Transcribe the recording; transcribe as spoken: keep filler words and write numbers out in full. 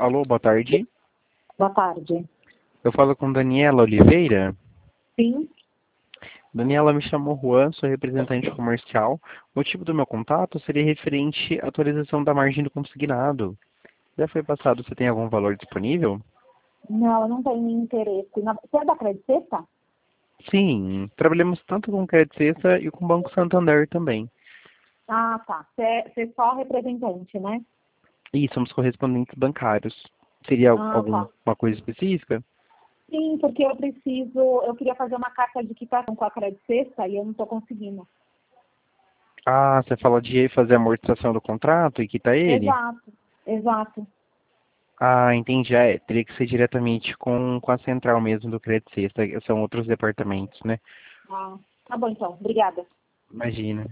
Alô, boa tarde. Boa tarde. Eu falo com Daniela Oliveira. Sim. Daniela, me chamou Juan, sou representante comercial. O motivo do meu contato seria referente à atualização da margem do consignado. Já foi passado, você tem algum valor disponível? Não, eu não tenho interesse. Na- Você é da Credit Sexta? Sim, trabalhamos tanto com Credit Suisse e com o Banco Santander também. Ah, tá. Você é, você é só representante, né? E somos correspondentes bancários. Seria al- Ah, tá. alguma coisa específica? Sim, porque eu preciso, eu queria fazer uma carta de quitação com a Credit Sexta e eu não estou conseguindo. Ah, você fala de fazer a amortização do contrato e quitar ele? Exato, exato. Ah, entendi. Ah, é, teria que ser diretamente com, com a central mesmo do Credit Suisse. São outros departamentos, né? Ah, tá bom então. Obrigada. Imagina.